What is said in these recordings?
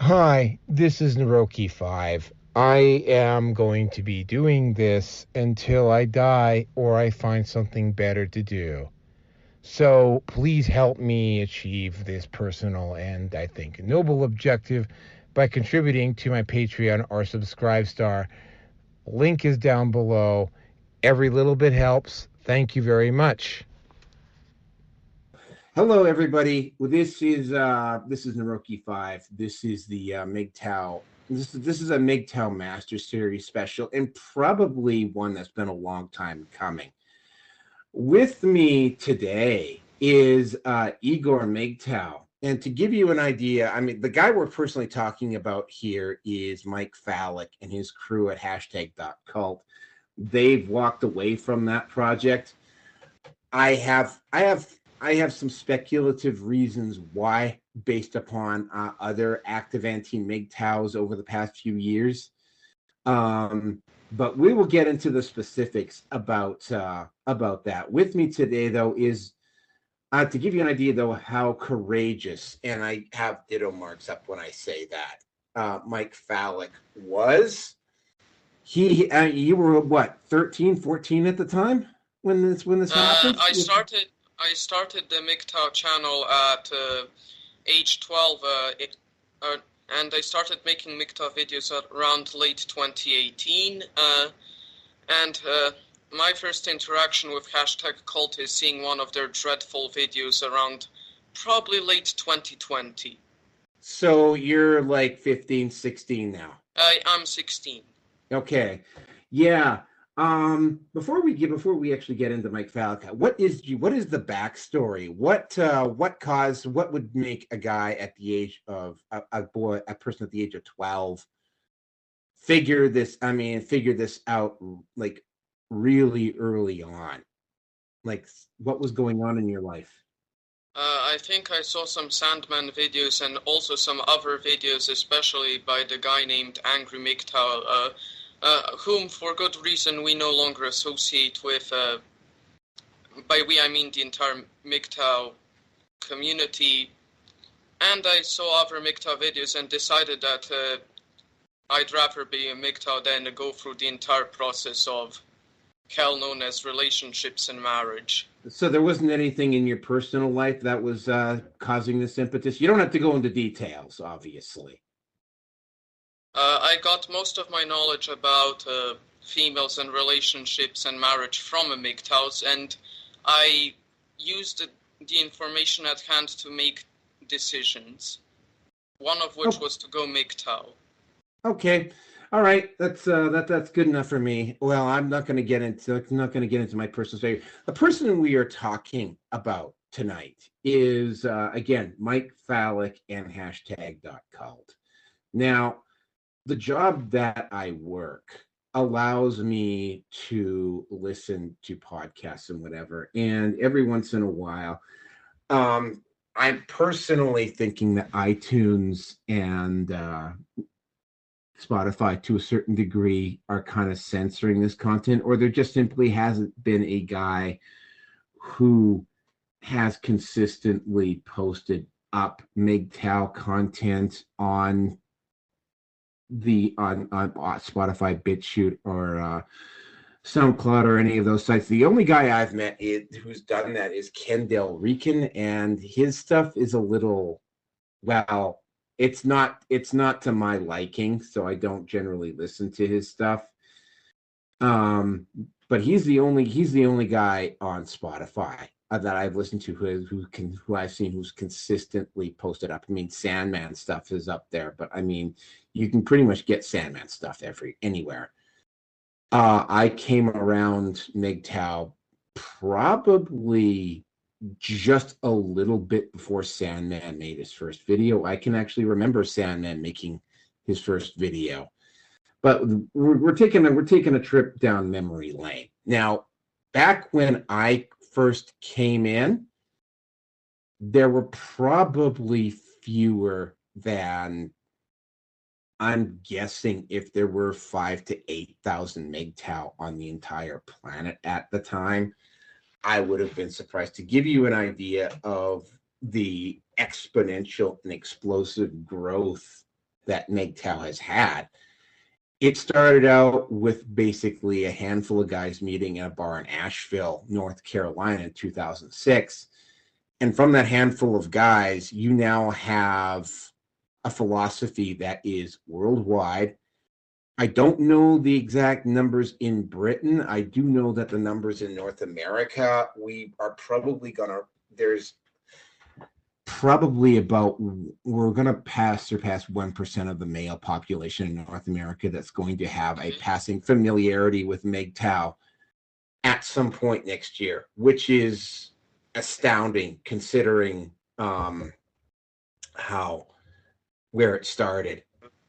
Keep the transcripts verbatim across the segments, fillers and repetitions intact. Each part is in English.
Hi, this is Naroki five. I am going to be doing this until I die or I find something better to do. So please help me achieve this personal and, I think, noble objective by contributing to my Patreon or Subscribestar. Link is down below. Every little bit helps. Thank you very much. Hello, everybody. Well, this is uh, this is Naroki Five. This is the uh, M G T O W. This is this is a M G T O W Master Series special, and probably one that's been a long time coming. With me today is uh, Igor M G T O W, and to give you an idea, I mean, the guy we're personally talking about here is Mike Fallick and his crew at hashtag dot cult. They've walked away from that project. I have, I have. I have some speculative reasons why, based upon uh, other active anti-M G T O Ws over the past few years. Um, but we will get into the specifics about uh, about that. With me today, though, is uh, to give you an idea, though, how courageous, and I have ditto marks up when I say that, uh, Mike Fallick was. He, uh, you were what, thirteen, fourteen at the time when this when this Uh, happened? I started I started the M G T O W channel at uh, age twelve, uh, it, uh, and I started making M G T O W videos at around late twenty eighteen. Uh, and uh, my first interaction with hashtag cult is seeing one of their dreadful videos around probably late twenty twenty. So you're like fifteen, sixteen now. I, I'm sixteen. Okay. Yeah. Um, before we get before we actually get into Mike Fallick, what is what is the backstory? What uh, what caused what would make a guy at the age of a, a boy, a person at the age of twelve, figure this? I mean, figure this out like really early on. Like, what was going on in your life? Uh, I think I saw some Sandman videos and also some other videos, especially by the guy named Angry M G T O W, uh, uh, whom, for good reason, we no longer associate with. Uh, by we, I mean the entire M G T O W community. And I saw other M G T O W videos and decided that uh, I'd rather be a M G T O W than go through the entire process of hell known as relationships and marriage. So there wasn't anything in your personal life that was uh, causing this impetus? You don't have to go into details, obviously. Uh, I got most of my knowledge about uh, females and relationships and marriage from a M G T O Ws, and I used the, the information at hand to make decisions, one of which oh. was to go M G T O W. Okay. All right, that's uh, that that's good enough for me. Well, I'm not going to get into I'm not going to get into my personal story. The person we are talking about tonight is uh, again Mike Fallick and hashtag dot cult. Now, the job that I work allows me to listen to podcasts and whatever, and every once in a while, um, I'm personally thinking that iTunes and uh, Spotify to a certain degree are kind of censoring this content, or there just simply hasn't been a guy who has consistently posted up M G T O W content on the on, on Spotify, BitChute, or uh, SoundCloud, or any of those sites. The only guy I've met is, who's done that is Ken Del Rican, and his stuff is a little, well, It's not it's not to my liking, so I don't generally listen to his stuff. Um, but he's the only he's the only guy on Spotify uh, that I've listened to who who can who I've seen who's consistently posted up. I mean, Sandman stuff is up there, but I mean, you can pretty much get Sandman stuff every anywhere. Uh, I came around M G T O W probably just a little bit before Sandman made his first video. I can actually remember Sandman making his first video, but we're, we're taking a, we're taking a trip down memory lane. Now, back when I first came in, there were probably fewer than, I'm guessing, if there were five to eight thousand M G T O W on the entire planet at the time. I would have been surprised. To give you an idea of the exponential and explosive growth that M G T O W has had. It started out with basically a handful of guys meeting in a bar in Asheville, North Carolina in two thousand six. And from that handful of guys, you now have a philosophy that is worldwide. I don't know the exact numbers in Britain. I do know that the numbers in North America, we are probably going to, there's probably about, we're going to pass, surpass one percent of the male population in North America that's going to have a passing familiarity with M G T O W at some point next year, which is astounding considering um, how, where it started.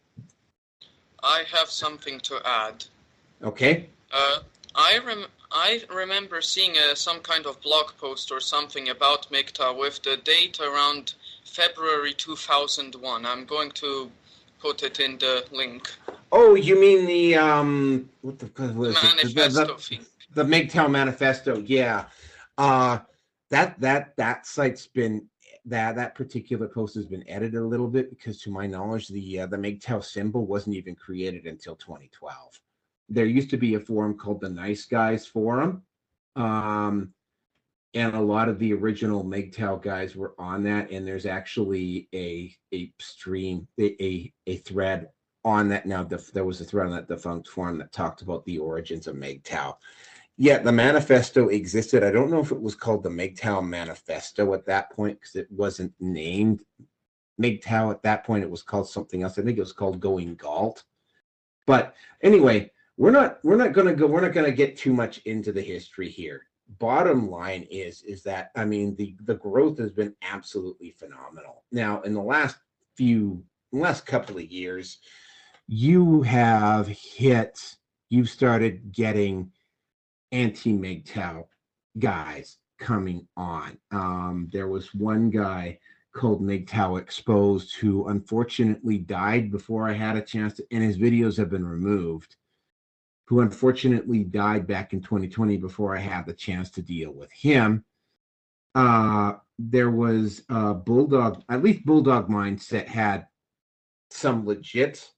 I have something to add. Okay. Uh, I rem I remember seeing uh, some kind of blog post or something about M G T O W with the date around February two thousand one. I'm going to put it in the link. Oh, you mean the um, what the what is manifesto it? The, thing. The, the M G T O W manifesto. Yeah. Uh, that that that site's been. That that particular post has been edited a little bit because, to my knowledge, the uh, the M G T O W symbol wasn't even created until twenty twelve. There used to be a forum called the Nice Guys Forum, um, and a lot of the original M G T O W guys were on that. And there's actually a a stream, a a, a thread on that now. The, there was a thread on that defunct forum that talked about the origins of M G T O W. Yeah, the manifesto existed. I don't know if it was called the M G T O W manifesto at that point because it wasn't named M G T O W at that point. It was called something else. I think it was called Going Galt. But anyway, we're not we're not gonna go. We're not gonna get too much into the history here. Bottom line is is that I mean the the growth has been absolutely phenomenal. Now in the last few last couple of years, you have hit. You've started getting anti-M G T O W guys coming on. Um, there was one guy called M G T O W Exposed who unfortunately died before I had a chance to, and his videos have been removed, who unfortunately died back in twenty twenty before I had the chance to deal with him. Uh, there was uh, Bulldog, at least Bulldog Mindset had some legit,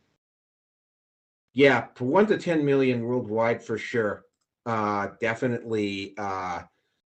yeah, for one to ten million worldwide for sure. Uh, definitely, uh,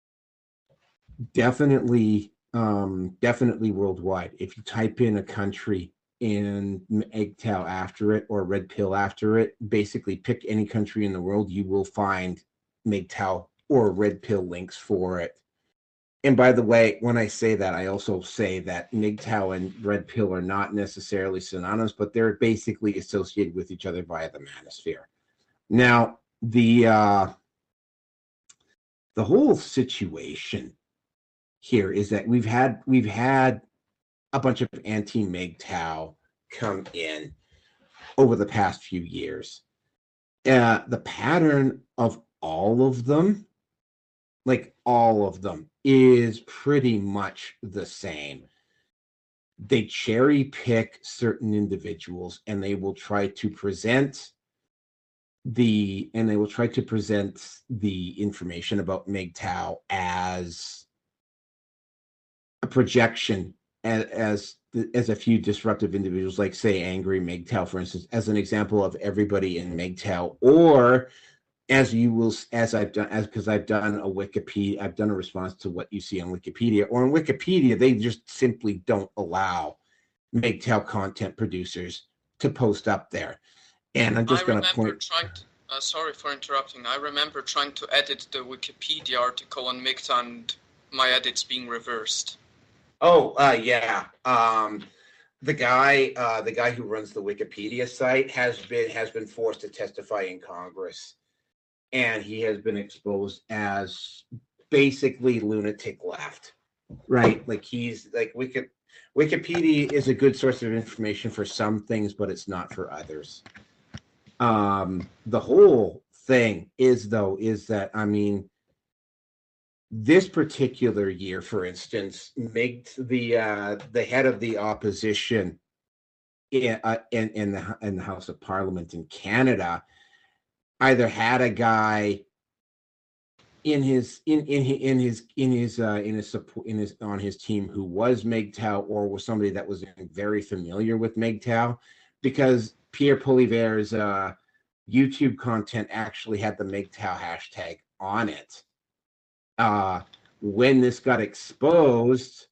definitely, um, definitely worldwide. If you type in a country and M G T O W after it or Red Pill after it, basically pick any country in the world, you will find M G T O W or Red Pill links for it. And by the way, when I say that, I also say that M G T O W and Red Pill are not necessarily synonymous, but they're basically associated with each other via the manosphere. Now, the uh, the whole situation here is that we've had we've had a bunch of anti-M G T O W come in over the past few years. Uh, the pattern of all of them, like all of them, is pretty much the same. They cherry pick certain individuals and they will try to present the and they will try to present the information about M G T O W as a projection, as as, as a few disruptive individuals, like say angry M G T O W, for instance, as an example of everybody in M G T O W, or as you will, as I've done, as because I've done a Wikipedia, I've done a response to what you see on Wikipedia, or on Wikipedia, they just simply don't allow M G T O W content producers to post up there. And I'm just going to point. Trying to, uh, sorry for interrupting. I remember trying to edit the Wikipedia article on M G T O W and my edits being reversed. Oh, uh, yeah. Um, the guy, uh, the guy who runs the Wikipedia site has been has been forced to testify in Congress, and he has been exposed as basically lunatic left. Right? Like he's like Wiki, Wikipedia is a good source of information for some things, but it's not for others. Um, the whole thing is, though, is that, I mean, this particular year, for instance, makes the uh, the head of the opposition in, uh, in in the in the House of Parliament in Canada either had a guy in his in in hi- in his in his uh, in his support in his on his team who was M G T O W or was somebody that was very familiar with M G T O W, because Pierre Poilievre's uh, YouTube content actually had the M G T O W hashtag on it. Uh, when this got exposed,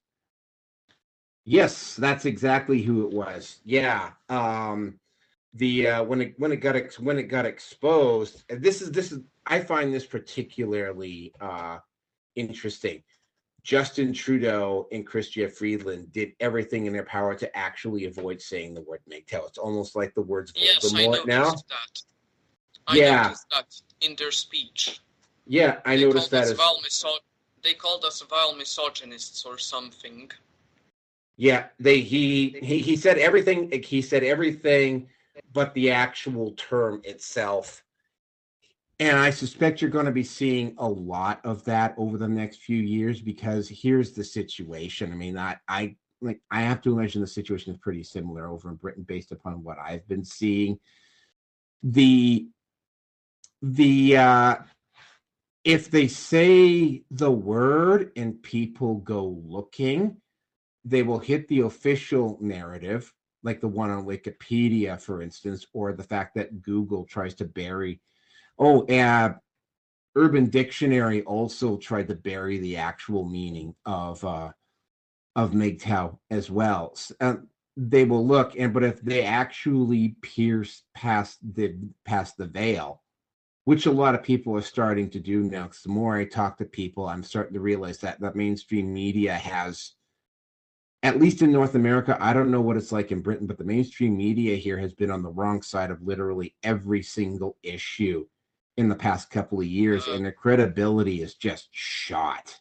yes, that's exactly who it was. Yeah. Um, the uh, when it when it got ex- when it got exposed, and this is this is I find this particularly uh, interesting. Justin Trudeau and Chrystia Freeland did everything in their power to actually avoid saying the word M G T O W. It's almost like the words Yes, I Voldemort noticed now. that. I Yeah. noticed that in their speech. Yeah, I They noticed called that us as vile miso- They called us vile misogynists or something. yeah. They he he he said everything. He said everything, but the actual term itself. And I suspect you're going to be seeing a lot of that over the next few years, because here's the situation. I mean, I, I like I have to imagine the situation is pretty similar over in Britain based upon what I've been seeing. The the uh, if they say the word and people go looking, they will hit the official narrative, like the one on Wikipedia, for instance, or the fact that Google tries to bury. Oh, uh, Urban Dictionary also tried to bury the actual meaning of uh, of M G T O W as well. Uh, they will look, and but if they actually pierce past the past the veil, which a lot of people are starting to do now, because the more I talk to people, I'm starting to realize that the mainstream media has, at least in North America, I don't know what it's like in Britain, but the mainstream media here has been on the wrong side of literally every single issue in the past couple of years, Uh, and their credibility is just shot.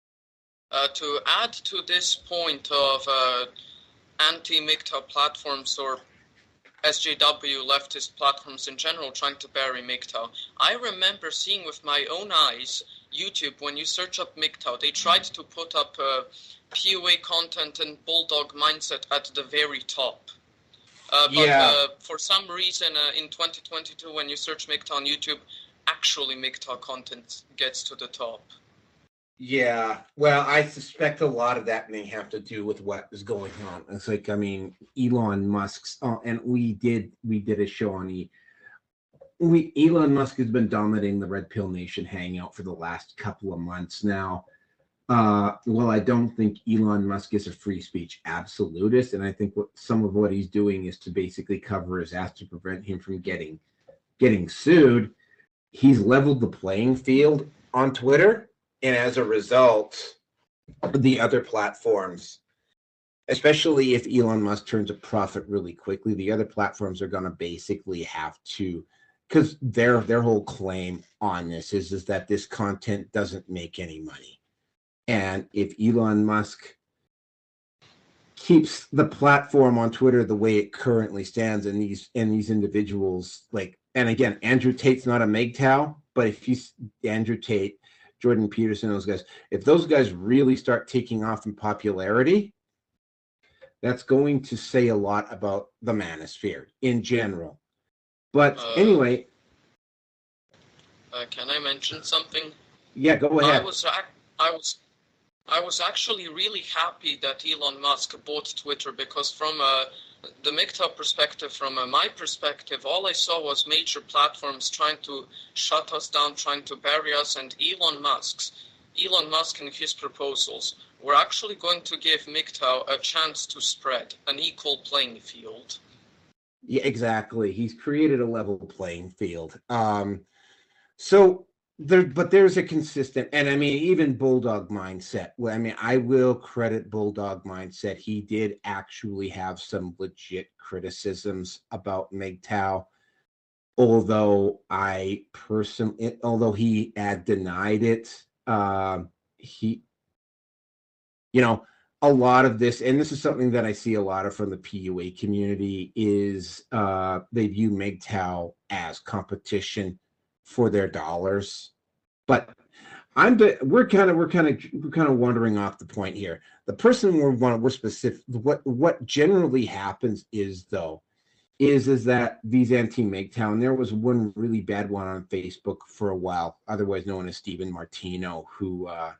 Uh, to add to this point of uh, anti-M G T O W platforms or S J W leftist platforms in general trying to bury M G T O W, I remember seeing with my own eyes YouTube, when you search up M G T O W, they tried to put up uh, P U A content and Bulldog mindset at the very top. Uh, but Yeah. uh, for some reason uh, in twenty twenty-two, when you search M G T O W on YouTube, actually M G T O W content gets to the top. Yeah, well, I suspect a lot of that may have to do with what is going on. It's like, I mean, Elon Musk's, oh, and we did we did a show on E. We Elon Musk has been dominating the Red Pill Nation hangout for the last couple of months now. Uh, well, I don't think Elon Musk is a free speech absolutist, and I think what some of what he's doing is to basically cover his ass to prevent him from getting getting sued. He's leveled the playing field on Twitter. And as a result, the other platforms, especially if Elon Musk turns a profit really quickly, the other platforms are going to basically have to, because their their whole claim on this is, is that this content doesn't make any money. And if Elon Musk keeps the platform on Twitter the way it currently stands, and these and these individuals, like, and again, Andrew Tate's not a M G T O W, but if you Andrew Tate, Jordan Peterson, those guys, if those guys really start taking off in popularity, that's going to say a lot about the manosphere in general. But Uh, anyway, uh, can I mention something? yeah, go ahead. I was, ac- I was, I was actually really happy that Elon Musk bought Twitter, because from uh, the M G T O W perspective, from uh, my perspective, all I saw was major platforms trying to shut us down, trying to bury us, and Elon Musk's, Elon Musk and his proposals were actually going to give M G T O W a chance to spread, an equal playing field. Yeah, exactly. He's created a level playing field. Um, so there, but there's a consistent, and I mean, even Bulldog mindset. Well, I mean, I will credit Bulldog mindset. He did actually have some legit criticisms about M G T O W, although I personally, although he had denied it. Uh, he, you know, a lot of this, and this is something that I see a lot of from the P U A community, is uh, they view M G T O W as competition for their dollars. But I'm we're kind of we're kind of we're kind of wandering off the point here. The person we're we're specific. What what generally happens is, though, is is that these anti-M G T O W, and there was one really bad one on Facebook for a while, otherwise known as Stephen Martino, who, uh,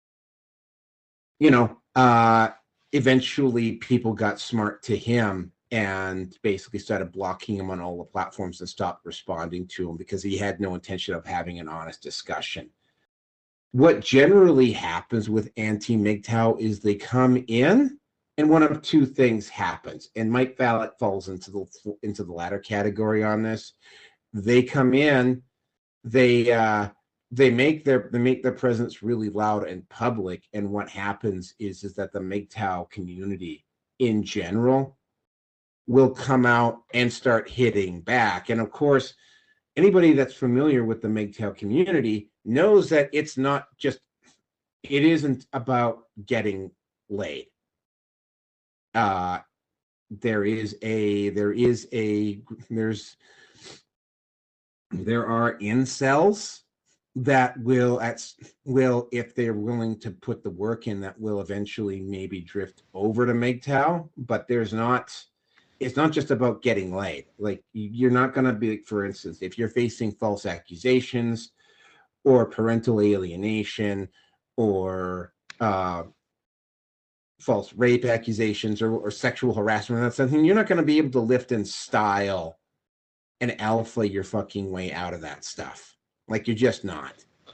you know, uh, eventually people got smart to him and basically started blocking him on all the platforms and stopped responding to him because he had no intention of having an honest discussion. What generally happens with anti-M G T O W is they come in, and one of two things happens, and Mike Valek falls into the into the latter category on this. They come in, they uh, they make their they make their presence really loud and public, and what happens is is that the M G T O W community in general will come out and start hitting back. And of course, anybody that's familiar with the M G T O W community knows that it's not just it isn't about getting laid. Uh, there is a, there is a, there's, there are incels that will, at, will, if they're willing to put the work in, that will eventually maybe drift over to M G T O W, but there's not, it's not just about getting laid. Like, you're not going to be, for instance, if you're facing false accusations or parental alienation or, uh, false rape accusations or, or sexual harassment, that's something you're not going to be able to lift in style and alpha your fucking way out of that stuff. Like, you're just not.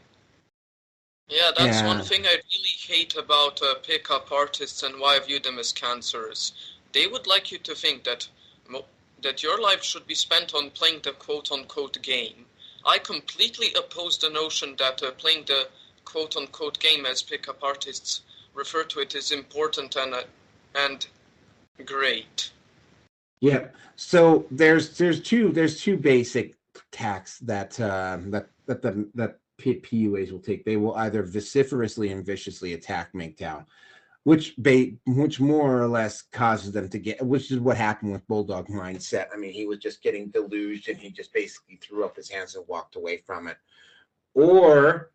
Yeah, that's Yeah. one thing I really hate about uh, pickup artists and why I view them as cancerous. They would like you to think that mo- that your life should be spent on playing the quote-unquote game. I completely oppose the notion that uh, playing the quote-unquote game, as pickup artists refer to it, is important and uh, and great. Yeah. So there's there's two there's two basic tacks that uh, that that the that P U As will take. They will either vociferously and viciously attack M G T O W, which ba- which more or less causes them to get, which is what happened with Bulldog Mindset. I mean, he was just getting deluged and he just basically threw up his hands and walked away from it. Or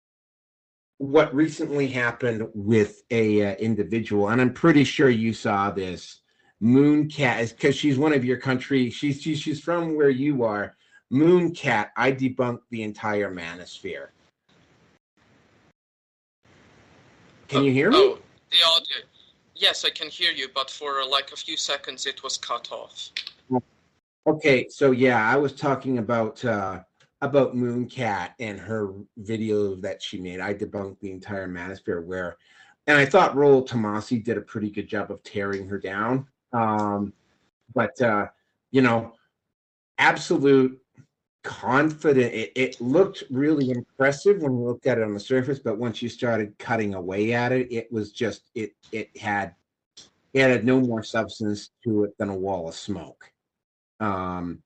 what recently happened with a uh, individual, and I'm pretty sure you saw this, Mooncat, because she's one of your country, she's, she's she's from where you are. Mooncat, I debunked the entire manosphere. Can Oh, you hear me? Oh, the audio. Yes, I can hear you, but for uh, like a few seconds it was cut off. Okay, so yeah, I was talking about uh, about Mooncat and her video that she made. I debunked the entire manosphere, where, and I thought Rollo Tomasi did a pretty good job of tearing her down. Um, but uh, you know, absolute confident. It, it looked really impressive when you looked at it on the surface, but once you started cutting away at it, it was just it it had it had no more substance to it than a wall of smoke. Um,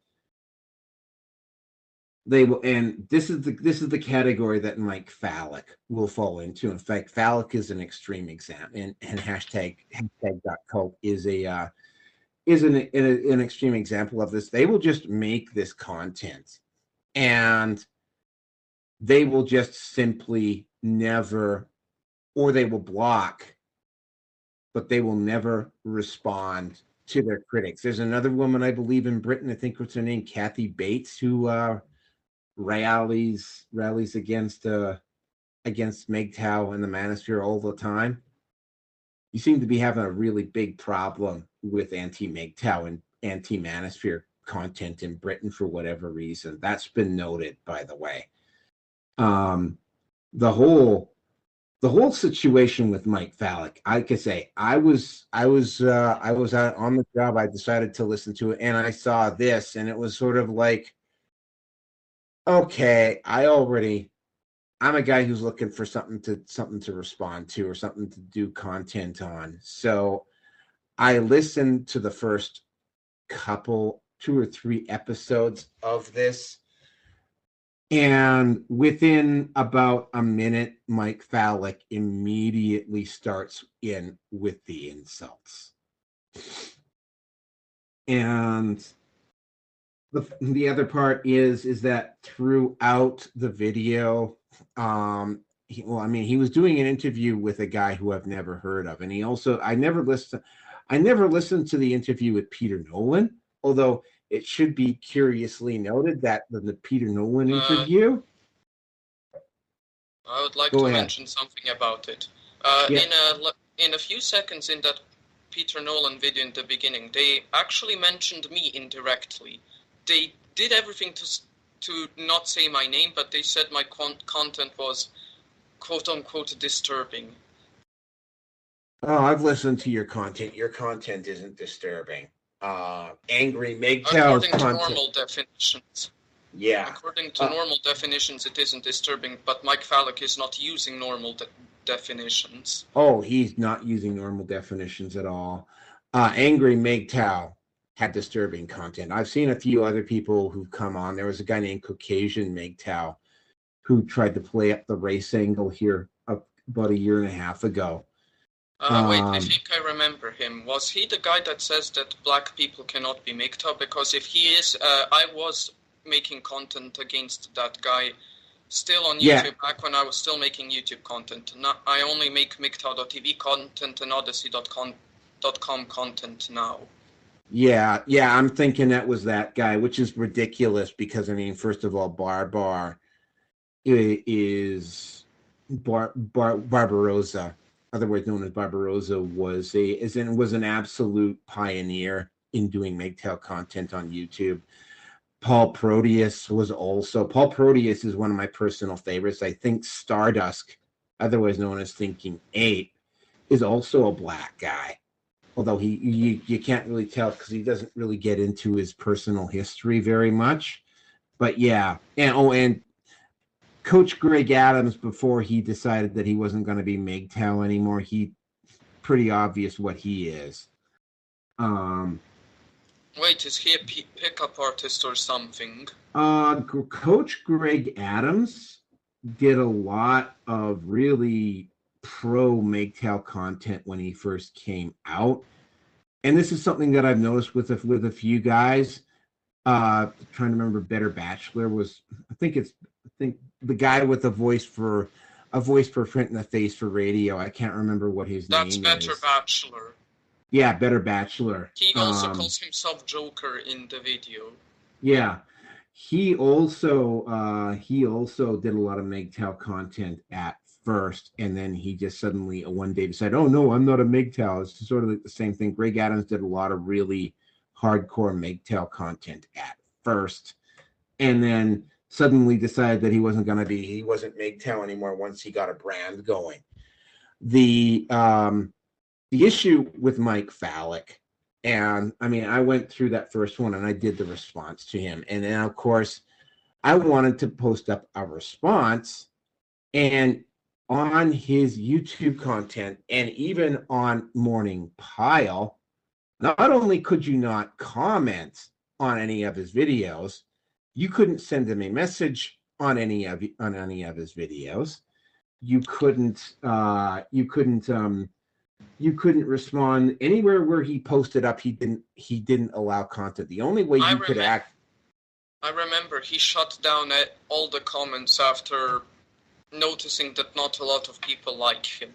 they will, and this is the this is the category that Mike Valek will fall into. In fact, Valek is an extreme example, and, and hashtag hashtag dot cult is a uh, is an, an an extreme example of this. They will just make this content, and they will just simply never, or they will block, but they will never respond to their critics. There's another woman, I believe, in Britain, I think what's her name, Kathy Bates, who uh, rallies rallies against uh, against M G T O W and the manosphere all the time. You seem to be having a really big problem with anti-M G T O W and anti-manosphere content in Britain for whatever reason. That's been noted, by the way. Um, the whole the whole situation with Mike Valek, I could say, I was I was uh, I was out on the job. I decided to listen to it, and I saw this, and it was sort of like, okay, I already, I'm a guy who's looking for something to something to respond to or something to do content on. So I listened to the first couple, two or three episodes of this. And within about a minute, Mike Valek immediately starts in with the insults. And the, the other part is, is that throughout the video, um, he, well, I mean, he was doing an interview with a guy who I've never heard of. And he also, I never listened, I never listened to the interview with Peter Nolan, although it should be curiously noted that in the Peter Nolan Uh, interview. I would like Go to ahead. mention something about it. Uh, Yeah. In a l- in a few seconds in that Peter Nolan video in the beginning, they actually mentioned me indirectly. They did everything to s- to not say my name, but they said my con- content was quote unquote disturbing. Oh, I've listened to your content. Your content isn't disturbing. Uh, Angry MGTOW's According to content. normal definitions. Yeah. According to Uh, normal definitions, it isn't disturbing, but Mike Fallock is not using normal de- definitions. Oh, he's not using normal definitions at all. Uh, Angry MGTOW had disturbing content. I've seen a few other people who've come on. There was a guy named Caucasian MGTOW who tried to play up the race angle here about a year and a half ago. Uh, wait, I Um, think I remember him. Was he the guy that says that black people cannot be M G T O W? Because if he is, uh, I was making content against that guy still on YouTube Yeah. back when I was still making YouTube content. Not, I only make M G T O W dot T V content and Odyssey dot com content now. Yeah, yeah, I'm thinking that was that guy, which is ridiculous because I mean, first of all, Barbar i- is Bar, Bar Barbarossa, otherwise known as Barbarossa, was a is an, was an absolute pioneer in doing M G T O W content on YouTube. Paul Proteus was also Paul Proteus is one of my personal favorites. I think Stardust, otherwise known as Thinking Ape, is also a black guy. Although he you, you can't really tell because he doesn't really get into his personal history very much. But yeah, and oh, and Coach Greg Adams, before he decided that he wasn't going to be M G T O W anymore, he pretty obvious what he is. Um, Wait, is he a p- pickup artist or something? uh, Coach Greg Adams did a lot of really pro M G T O W content when he first came out. And this is something that I've noticed with a, with a few guys. Uh, trying to remember, Better Bachelor was, I think it's, I think the guy with a voice for, a voice for print and a face for radio. I can't remember what his That's name Better is. Bachelor. Yeah, Better Bachelor. He also Um, calls himself Joker in the video. Yeah, he also uh, he also did a lot of M G T O W content at first, and then he just suddenly uh, one day decided, "Oh no, I'm not a M G T O W." It's sort of like the same thing. Greg Adams did a lot of really hardcore M G T O W content at first, and then suddenly decided that he wasn't going to be he wasn't M G T O W anymore once he got a brand going. The um, the issue with Mike Fallock. And I mean, I went through that first one and I did the response to him. And then, of course, I wanted to post up a response. And on his YouTube content and even on Morning Pile, not only could you not comment on any of his videos, you couldn't send him a message on any of on any of his videos. You couldn't. Uh, you couldn't. Um, you couldn't respond anywhere where he posted up. He didn't. He didn't allow content. The only way I you could remem- act. I remember he shut down uh, all the comments after noticing that not a lot of people like him.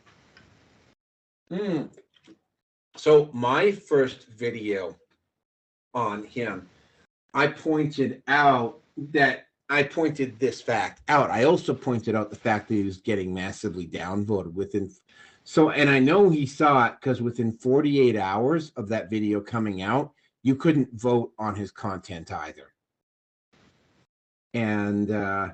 Hmm. So my first video on him, I pointed out that I pointed this fact out. I also pointed out the fact that he was getting massively downvoted within. So, and I know he saw it because within forty-eight hours of that video coming out, you couldn't vote on his content either. And uh,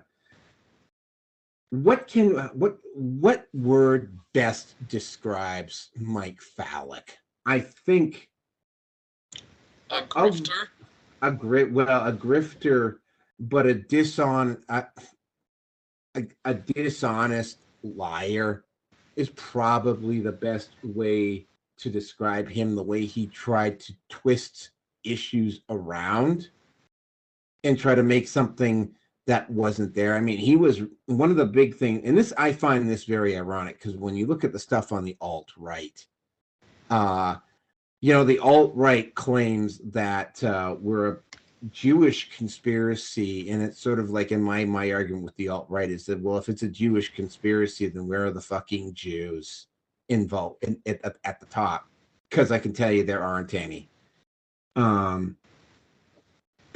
what can what what word best describes Mike Fallock? I think A grifter? a great well a grifter, but a dishon a, a, a dishonest liar is probably the best way to describe him. The way he tried to twist issues around and try to make something that wasn't there. I mean, he was one of the big things, and this I find this very ironic because when you look at the stuff on the alt-right, uh, you know, the alt-right claims that uh, we're a Jewish conspiracy, and it's sort of like in my my argument with the alt-right is that, well, if it's a Jewish conspiracy, then where are the fucking Jews involved in, at, at the top? Because I can tell you there aren't any. Um,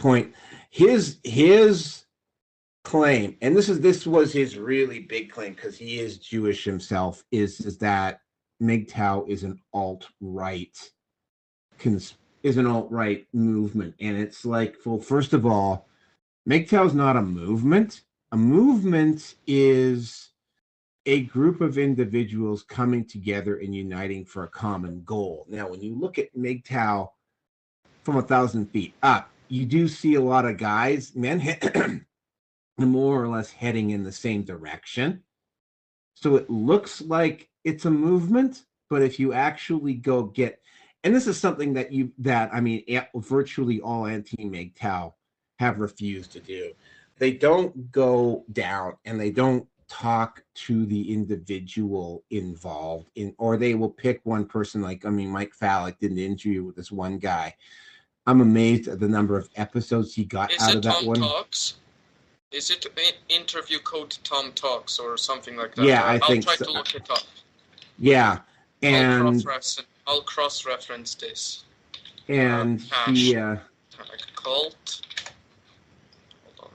point. His his claim, and this is this was his really big claim because he is Jewish himself, is is that M G T O W is an alt-right cons- is an alt-right movement. And it's like, well, first of all, M G T O W is not a movement. A movement is a group of individuals coming together and uniting for a common goal. Now, when you look at M G T O W from a thousand feet up, you do see a lot of guys, men, more or less heading in the same direction. So it looks like it's a movement, but if you actually go get, and this is something that you, that, I mean, virtually all anti-M G T O W have refused to do. They don't go down and they don't talk to the individual involved in, or they will pick one person. Like, I mean, Mike Fallick did an interview with this one guy. I'm amazed at the number of episodes he got Is out it of that Tom one. Talks? Is it interview code Tom Talks or something like that? Yeah, I I'll think try so. to look it up. Yeah, I'll and cross-reference, I'll cross-reference this. and Uh, he uh, Tag cult. Hold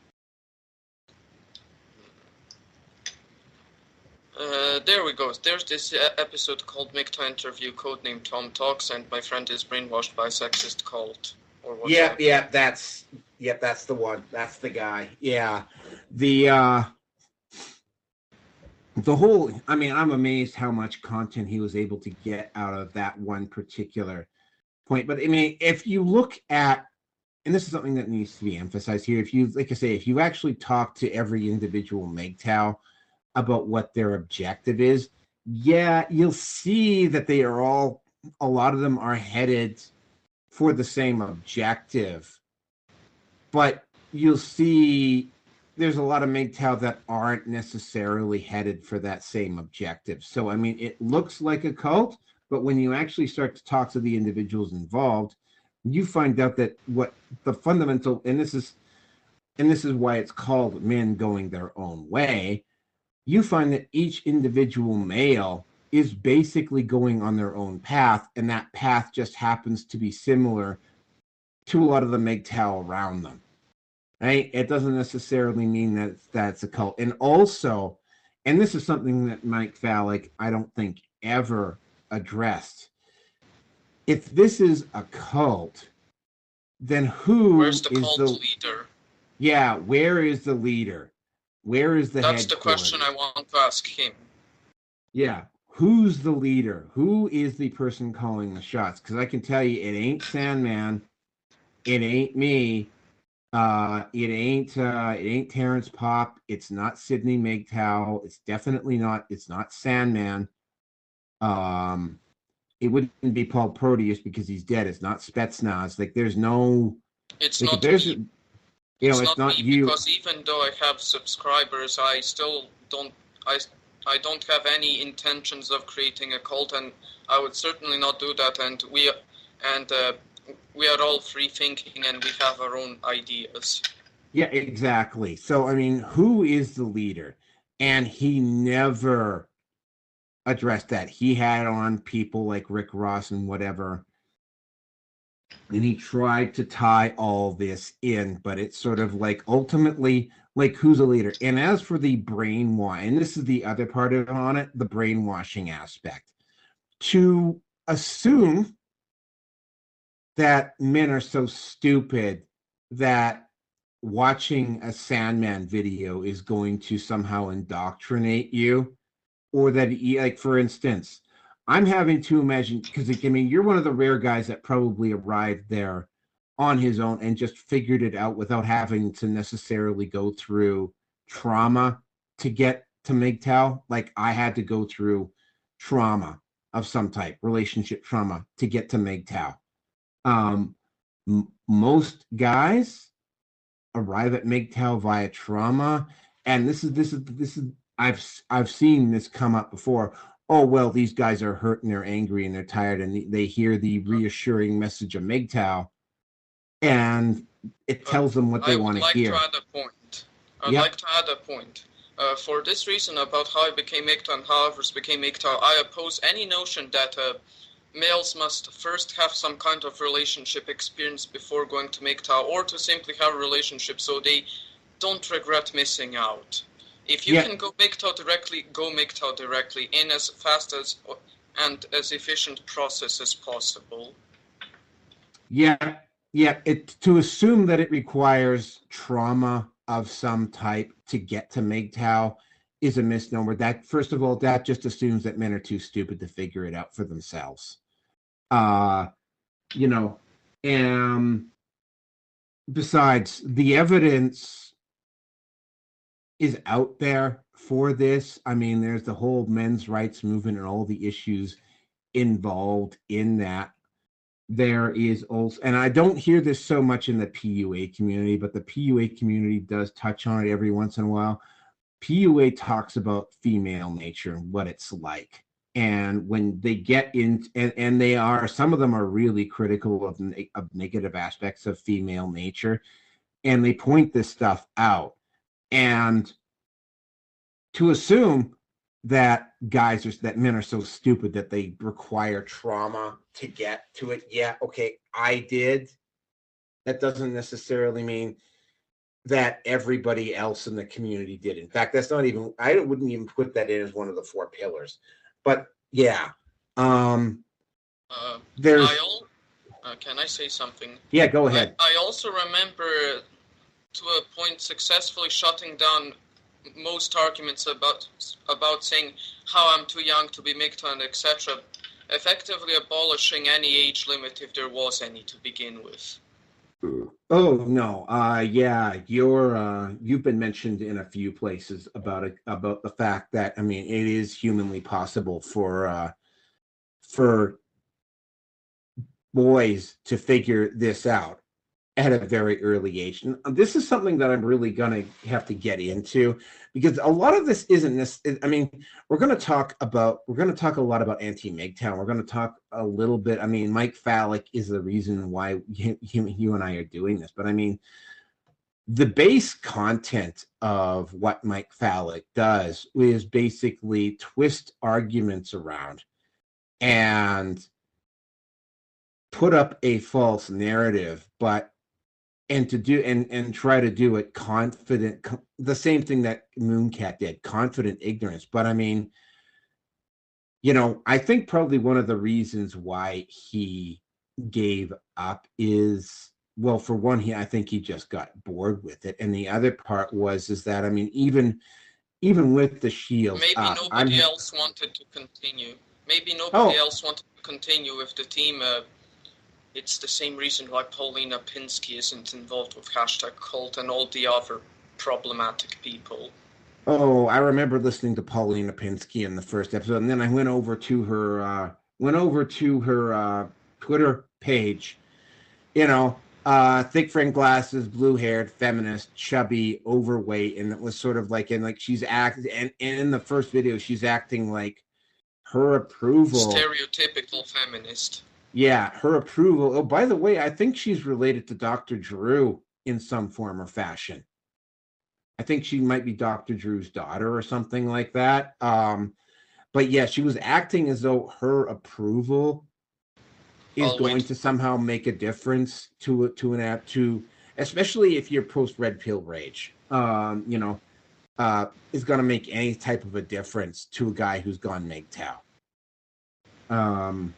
on. Uh, there we go. There's this uh, episode called M G T O W Interview, codename Tom Talks, and my friend is brainwashed by sexist cult. Or what's yeah, that? yeah, that's yep, that's the one. That's the guy. Yeah, the uh, the whole. I mean, I'm amazed how much content he was able to get out of that one particular point. But I mean, if you look at, and this is something that needs to be emphasized here, if you, like I say, if you actually talk to every individual M G T O W about what their objective is, yeah, you'll see that they are all, a lot of them are headed for the same objective. But you'll see there's a lot of M G T O W that aren't necessarily headed for that same objective. So, I mean, it looks like a cult, but when you actually start to talk to the individuals involved, you find out that what the fundamental, and this is, and this is why it's called men going their own way, you find that each individual male is basically going on their own path, and that path just happens to be similar to a lot of the M G T O W around them. Right? It doesn't necessarily mean that that's a cult. And also, and this is something that Mike Fallick, I don't think, ever addressed. If this is a cult, then who Where's the is cult the leader? Yeah, where is the leader? Where is the That's head the question I want to ask him. Yeah, who's the leader? Who is the person calling the shots? Because I can tell you, it ain't Sandman, it ain't me, uh, it ain't uh, it ain't Terrence Pop, it's not Sydney M G T O W, it's definitely not, it's not Sandman. Um, it wouldn't be Paul Proteus because he's dead. It's not Spetsnaz. Like, there's no. It's like, not there's, me. You know, it's, it's not, not me you. Because even though I have subscribers, I still don't. I, I don't have any intentions of creating a cult, and I would certainly not do that. And we and uh, we are all free thinking, and we have our own ideas. Yeah, exactly. So, I mean, who is the leader? And he never addressed that. He had on people like Rick Ross and whatever, and he tried to tie all this in, but it's sort of like ultimately, like, who's a leader? And as for the brainwash, and this is the other part of on it, the brainwashing aspect, to assume that men are so stupid that watching a Sandman video is going to somehow indoctrinate you, or that, like, for instance, I'm having to imagine, because, I mean, you're one of the rare guys that probably arrived there on his own and just figured it out without having to necessarily go through trauma to get to M G T O W. Like, I had to go through trauma of some type, relationship trauma, to get to M G T O W. Um, m- most guys arrive at M G T O W via trauma, and this is this is this is I've I've seen this come up before. Oh, well, these guys are hurt and they're angry and they're tired, and they hear the reassuring message of M G T O W, and it tells them what they want to like hear. I would like to add a point. I'd Yep. like to add a point. Uh, for this reason about how I became M G T O W and how others became M G T O W, I oppose any notion that uh, males must first have some kind of relationship experience before going to M G T O W, or to simply have a relationship so they don't regret missing out. If you Yeah. can go M G T O W directly, go M G T O W directly in as fast as and as efficient process as possible. Yeah, yeah. It to assume that it requires trauma of some type to get to M G T O W is a misnomer. That first of all, that just assumes that men are too stupid to figure it out for themselves. Uh, you know, and besides, the evidence is out there for this. I mean, there's the whole men's rights movement and all the issues involved in that. There is also, and I don't hear this so much in the P U A community, but the P U A community does touch on it every once in a while. P U A talks about female nature and what it's like. And when they get in, and, and they are, some of them are really critical of, of negative aspects of female nature, and they point this stuff out. And to assume that guys are, that men are so stupid that they require trauma to get to it. Yeah, okay, I did. That doesn't necessarily mean that everybody else in the community did. In fact, that's not even, I wouldn't even put that in as one of the four pillars. But yeah, um, uh, there's. I al- uh, can I say something? Yeah, go ahead. I, I also remember, to a point, successfully shutting down most arguments about about saying how I'm too young to be M G T O W and et cetera. Effectively abolishing any age limit if there was any to begin with. Oh no, uh, yeah, you're uh, you've been mentioned in a few places about it, about the fact that, I mean, it is humanly possible for uh, for boys to figure this out at a very early age. And this is something that I'm really going to have to get into, because a lot of this isn't this. I mean, we're going to talk about, we're going to talk a lot about anti-M G T O W. We're going to talk a little bit. I mean, Mike Fallick is the reason why you, you and I are doing this. But I mean, the base content of what Mike Fallick does is basically twist arguments around and put up a false narrative, but and to do and and try to do it confident, the same thing that Mooncat did, confident ignorance. But I mean, you know, I think probably one of the reasons why he gave up is, well, for one, he I think he just got bored with it, and the other part was is that, I mean, even even with the Shield, maybe uh, nobody I'm, else wanted to continue. Maybe nobody Oh. else wanted to continue with the team. Uh, it's the same reason why Paulina Pinsky isn't involved with hashtag cult and all the other problematic people. Oh, I remember listening to Paulina Pinsky in the first episode, and then I went over to her uh, went over to her uh, Twitter page. You know, uh, thick frame glasses, blue haired, feminist, chubby, overweight, and it was sort of like, and like she's acting, and, and in the first video, she's acting like her approval. Stereotypical feminist. Yeah, her approval. Oh, by the way, I think she's related to Doctor Drew in some form or fashion. I think she might be Doctor Drew's daughter or something like that. Um, but yeah, she was acting as though her approval is Oh, going wait. to somehow make a difference to to an app, to especially if you're post red pill rage. Um, you know, uh, is going to make any type of a difference to a guy who's gone M G T O W. Um.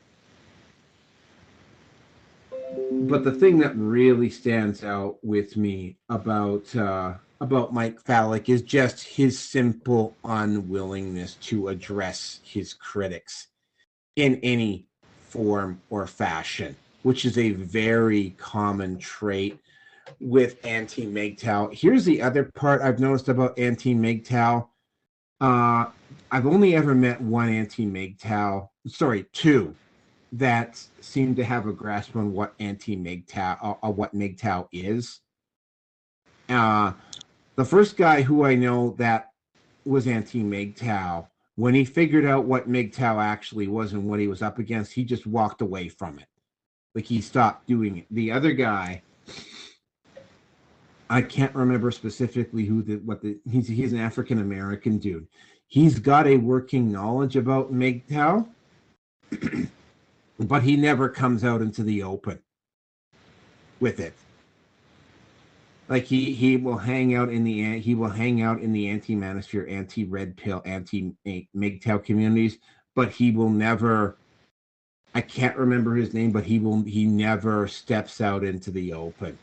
But the thing that really stands out with me about uh, about Mike Fallick is just his simple unwillingness to address his critics in any form or fashion, which is a very common trait with anti-M G T O W. Here's the other part I've noticed about anti-M G T O W. Uh, I've only ever met one anti-M G T O W, sorry, two, that seem to have a grasp on what anti-M G T O W, uh, what M G T O W is. Uh, the first guy who I know that was anti-M G T O W, when he figured out what M G T O W actually was and what he was up against, he just walked away from it. Like, he stopped doing it. The other guy, I can't remember specifically who the what the he's he's an African American dude. He's got a working knowledge about M G T O W. but he never comes out into the open with it. Like he he will hang out in the he will hang out in the anti-manosphere, anti-red pill, anti-M G T O W communities, but he will never. I can't remember his name, but he will he never steps out into the open.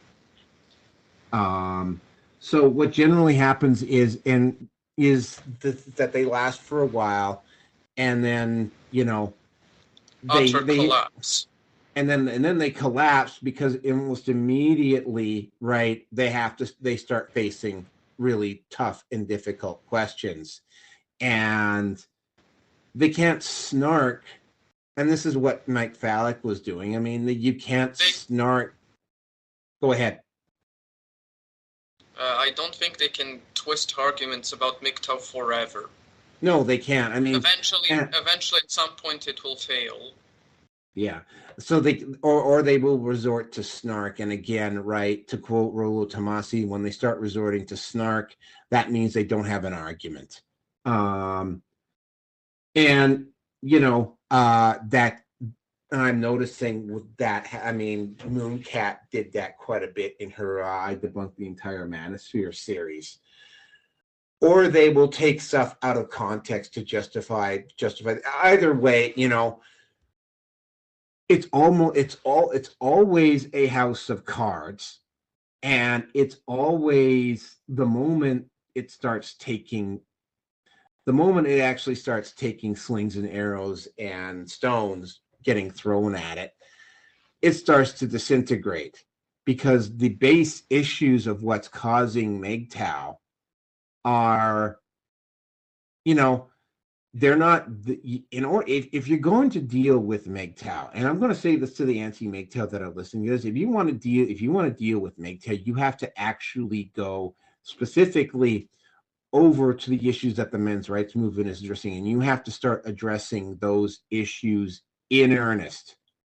Um, so what generally happens is and is the, that they last for a while, and then you know they Utter they collapse. and then and then they collapse because almost immediately, right, they have to they start facing really tough and difficult questions, and they can't snark. And this is what Mike Fallick was doing. I mean, you can't They- snark. Go ahead. Uh, I don't think they can twist arguments about M G T O W forever. No, they can't. I mean, Eventually, eh. eventually, at some point, it will fail. yeah. So they or or they will resort to snark. And again, right, to quote Rollo Tomasi, when they start resorting to snark, that means they don't have an argument. Um, and you know uh, that I'm noticing with that. I mean, Mooncat did that quite a bit in her uh, I Debunked the Entire Manosphere series. Or they will take stuff out of context to justify justify. Either way, you know. It's almost it's all it's always a house of cards, and it's always the moment it starts taking the moment it actually starts taking slings and arrows and stones getting thrown at it, it starts to disintegrate because the base issues of what's causing M G T O W are, you know, they're not the, in order if, if you're going to deal with M G T O W, and I'm going to say this to the anti-M G T O W that are listening to this, if you want to deal if you want to deal with M G T O W, you have to actually go specifically over to the issues that the men's rights movement is addressing, and you have to start addressing those issues in earnest.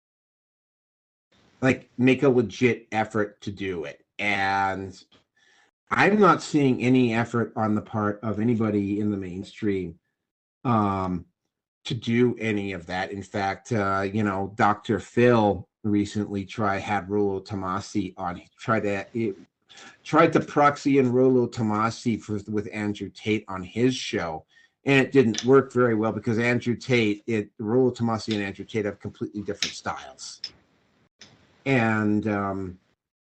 Like, make a legit effort to do it. And I'm not seeing any effort on the part of anybody in the mainstream um, to do any of that. In fact, uh, you know, Doctor Phil recently tried had Rollo Tomasi on, tried to it, tried to proxy in Rollo Tomasi for with Andrew Tate on his show, and it didn't work very well because Andrew Tate, it Rollo Tomasi and Andrew Tate have completely different styles, and um,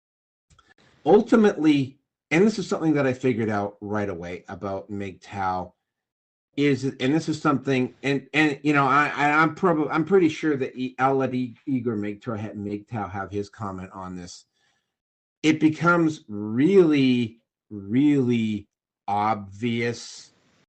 ultimately, and this is something that I figured out right away about M G T O W. Is and this is something and and you know I, I I'm probably I'm pretty sure that I'll let Igor M G T O W have his comment on this. It becomes really really obvious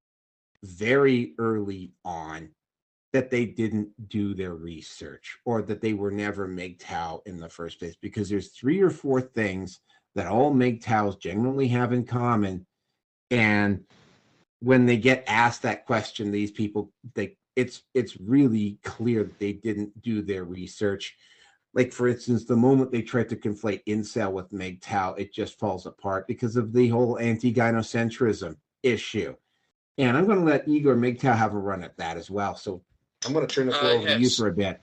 very early on that they didn't do their research or that they were never M G T O W in the first place, because there's three or four things that all M G T O Ws generally have in common, and when they get asked that question, these people, they it's it's really clear that they didn't do their research. Like, for instance, the moment they tried to conflate incel with M G T O W, it just falls apart because of the whole anti-gynocentrism issue. And I'm going to let Igor M G T O W have a run at that as well. So I'm going to turn this Uh, over to you yes. for a bit.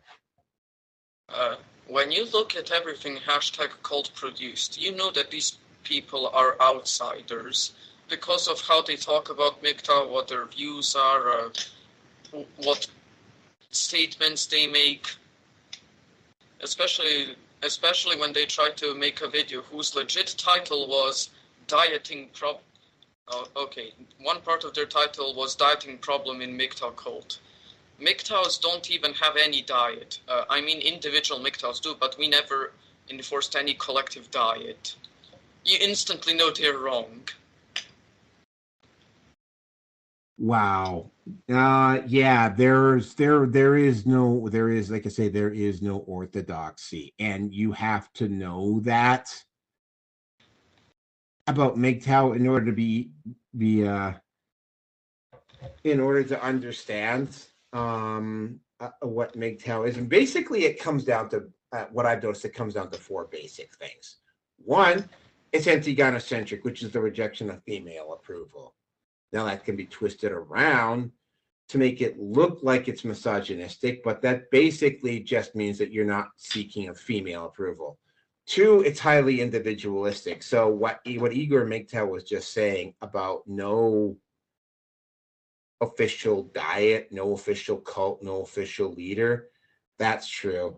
Uh, when you look at everything hashtag cult produced, you know that these people are outsiders because of how they talk about M G T O W, what their views are, uh, what statements they make. Especially, especially when they try to make a video whose legit title was Dieting Prob... Oh, okay, one part of their title was Dieting Problem in M G T O W Cult. M G T O Ws don't even have any diet. Uh, I mean, individual M G T O Ws do, but we never enforced any collective diet. You instantly know they're wrong. Wow. Uh yeah, there's there there is no there is like I say there is no orthodoxy, and you have to know that about M G T O W in order to be be uh in order to understand um uh, what M G T O W is. And basically it comes down to uh, what I've noticed, it comes down to four basic things. One, it's anti-gynocentric, which is the rejection of female approval. Now that can be twisted around to make it look like it's misogynistic, but that basically just means that you're not seeking a female approval. Two, it's highly individualistic. So what what Igor MGTOW was just saying about no official diet, no official cult, no official leader, that's true.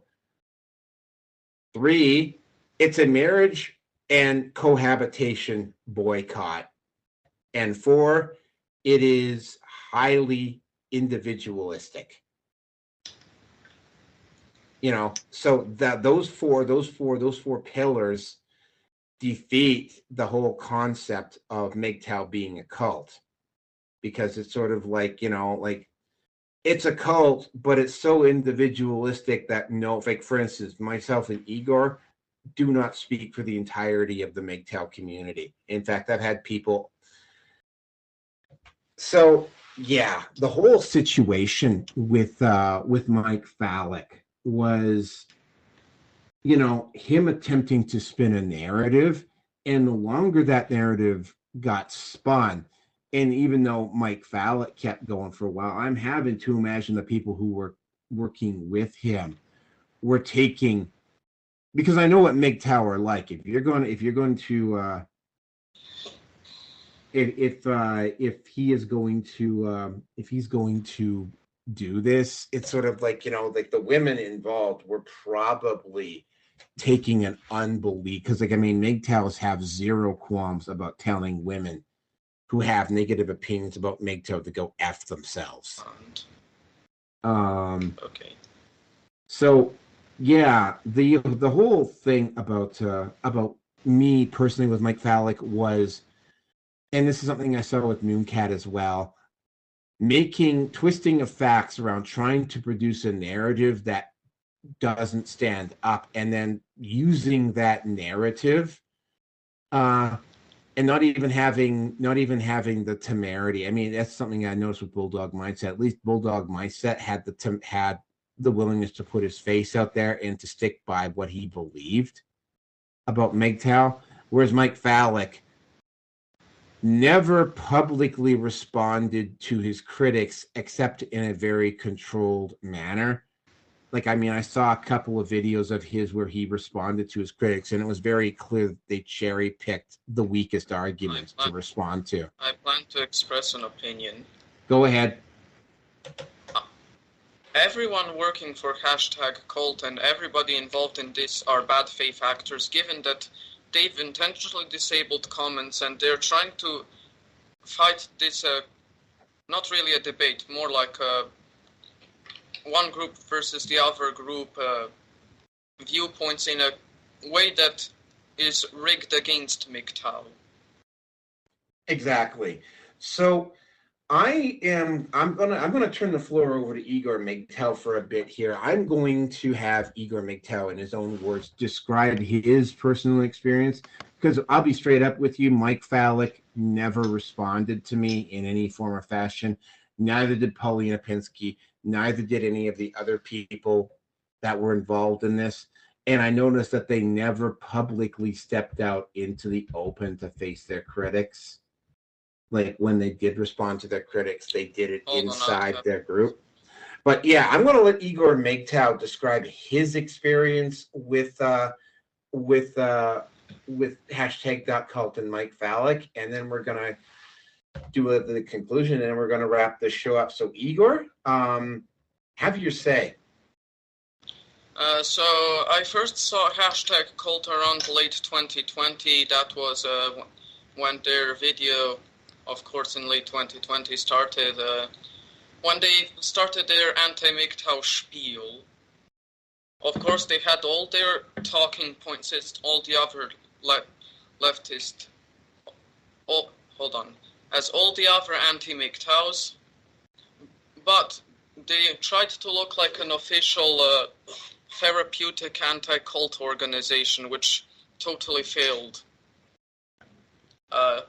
Three, it's a marriage and cohabitation boycott. And four, it is highly individualistic. You know, so that those four, those four, those four pillars defeat the whole concept of M G T O W being a cult, because it's sort of like, you know, like it's a cult, but it's so individualistic that no, like for instance, myself and Igor do not speak for the entirety of the M G T O W community. In fact, I've had people. So yeah, the whole situation with uh, with Mike Fallick was, you know, him attempting to spin a narrative, and the longer that narrative got spun, and even though Mike Fallick kept going for a while, I'm having to imagine the people who were working with him were taking, because I know what M G T O W are like. If you're going, if you're going to, uh, if if uh, if he is going to, um, if he's going to do this, it's sort of like, you know, like the women involved were probably taking an unbelief, because like I mean, M G T O Ws have zero qualms about telling women who have negative opinions about M G T O W to go F themselves. Um, okay. So, yeah, the the whole thing about uh, about me personally with Mike Fallick was, and this is something I saw with Mooncat as well, making twisting of facts around trying to produce a narrative that doesn't stand up, and then using that narrative, uh, and not even having not even having the temerity. I mean, that's something I noticed with Bulldog Mindset. At least Bulldog Mindset had the tem- had the willingness to put his face out there and to stick by what he believed about M G T O W, whereas Mike Fallick never publicly responded to his critics except in a very controlled manner. Like, I mean, I saw a couple of videos of his where he responded to his critics, and it was very clear that they cherry-picked the weakest arguments I, I, to respond to. I plan to express an opinion. Go ahead. Uh, everyone working for hashtag cult and everybody involved in this are bad faith actors, given that they've intentionally disabled comments and they're trying to fight this, uh, not really a debate, more like a one group versus the other group uh, viewpoints in a way that is rigged against M G T O W. Exactly. So I am I'm gonna I'm gonna turn the floor over to Igor M G T O W for a bit here. I'm going to have Igor M G T O W in his own words describe his personal experience, because I'll be straight up with you, Mike Fallick never responded to me in any form or fashion. Neither did Paulina Pinsky. Neither did any of the other people that were involved in this. And I noticed that they never publicly stepped out into the open to face their critics. Like when they did respond to their critics, they did it Hold inside on, their group. But yeah, I'm going to let Igor M G T O W describe his experience with uh, with uh, with hashtag .cult and Mike Fallick, and then we're going to do a, the conclusion, and we're going to wrap this show up. So Igor, um, have your say. Uh, so I first saw hashtag cult around late twenty twenty. That was uh, when their video, of course, in late twenty twenty started. Uh, when they started their anti-M G T O W spiel. Of course, they had all their talking points, as all the other le- leftist. Oh, hold on. As all the other anti-M G T O Ws, but they tried to look like an official uh, therapeutic anti-cult organization, which totally failed. Uh,